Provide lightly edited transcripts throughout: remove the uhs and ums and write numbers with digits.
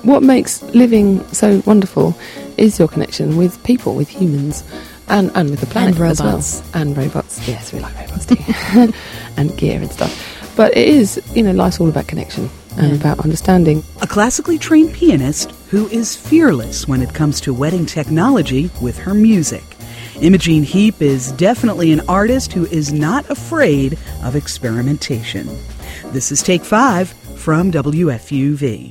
what makes living so wonderful is your connection with people, with humans, and with the planet as well. And robots. Yes, we like robots too. And gear and stuff. But it is, life's all about connection and about understanding. A classically trained pianist who is fearless when it comes to wedding technology with her music. Imogene Heap is definitely an artist who is not afraid of experimentation. This is Take 5 from WFUV.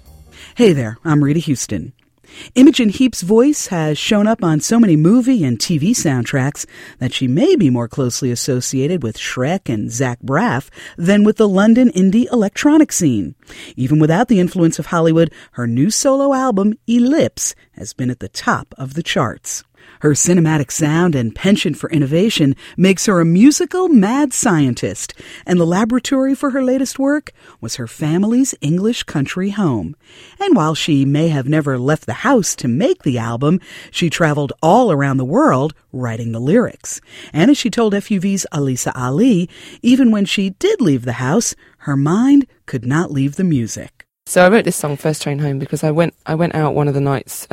Hey there, I'm Rita Houston. Imogene Heap's voice has shown up on so many movie and TV soundtracks that she may be more closely associated with Shrek and Zach Braff than with the London indie electronic scene. Even without the influence of Hollywood, her new solo album, Ellipse, has been at the top of the charts. Her cinematic sound and penchant for innovation makes her a musical mad scientist, and the laboratory for her latest work was her family's English country home. And while she may have never left the house to make the album, she traveled all around the world writing the lyrics. And as she told FUV's Alisa Ali, even when she did leave the house, her mind could not leave the music. So I wrote this song, First Train Home, because I went out one of the nights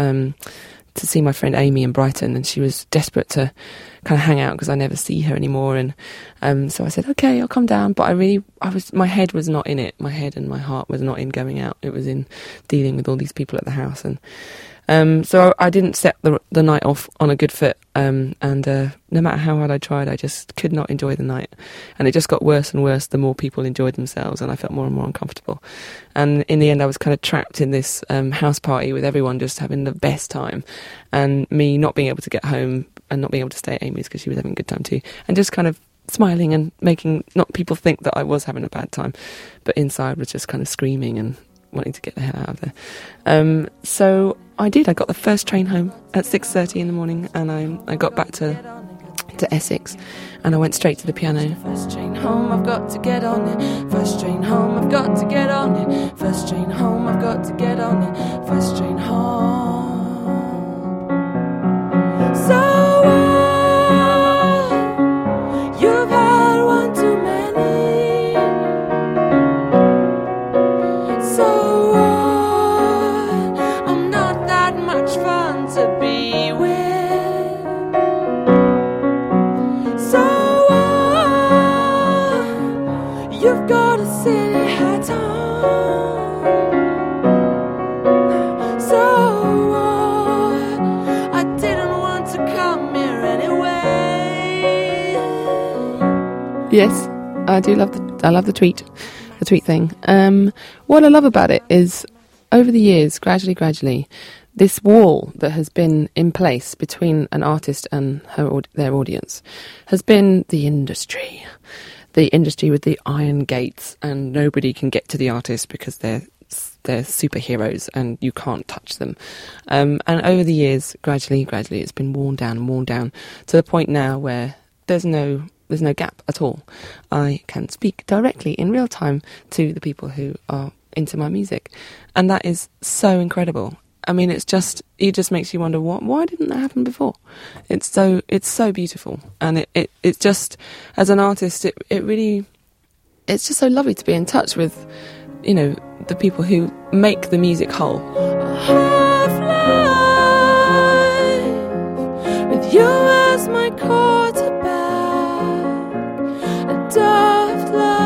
to see my friend Amy in Brighton, and she was desperate to kind of hang out because I never see her anymore. And so I said, okay, I'll come down. But my head was not in it. My head and my heart was not in going out. It was in dealing with all these people at the house. And so I didn't set the night off on a good foot. And no matter how hard I tried, I just could not enjoy the night. And it just got worse and worse the more people enjoyed themselves, and I felt more and more uncomfortable. And in the end, I was kind of trapped in this house party with everyone just having the best time, and me not being able to get home and not being able to stay at Amy's because she was having a good time too, and just kind of smiling and making not people think that I was having a bad time, but inside was just kind of screaming and wanting to get the hell out of there. So I did. I got the first train home at 6:30 in the morning, and I got back to Essex, and I went straight to the piano. First train home, I've got to get on it. First train home, I've got to get on it. First train home, I've got to get on it. First train home. So you've had one too many. So I'm not that much fun to be with. You've got a silly hat on. So I didn't want to come here anyway. Yes, I do love the tweet thing. What I love about it is, over the years, gradually, this wall that has been in place between an artist and their audience has been the industry. The industry with the iron gates, and nobody can get to the artist because they're superheroes and you can't touch them. And over the years, gradually, it's been worn down to the point now where there's no gap at all. I can speak directly in real time to the people who are into my music, and that is so incredible. I mean, it just makes you wonder, why didn't that happen before? It's so beautiful, and it's just, as an artist, it's just so lovely to be in touch with, the people who make the music whole. Half life with you as my quarterback, a daft life.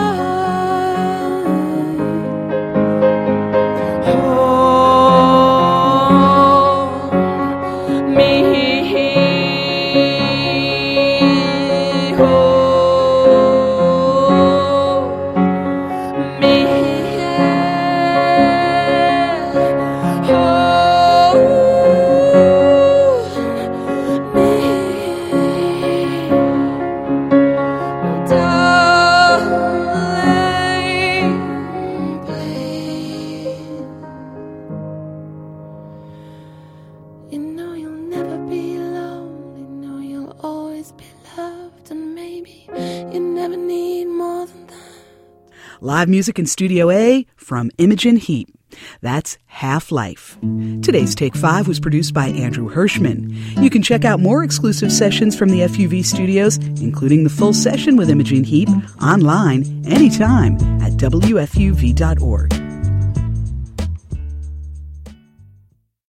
Live music in Studio A from Imogene Heap. That's Half Life. Today's Take 5 was produced by Andrew Hirschman. You can check out more exclusive sessions from the FUV studios, including the full session with Imogene Heap, online anytime at WFUV.org.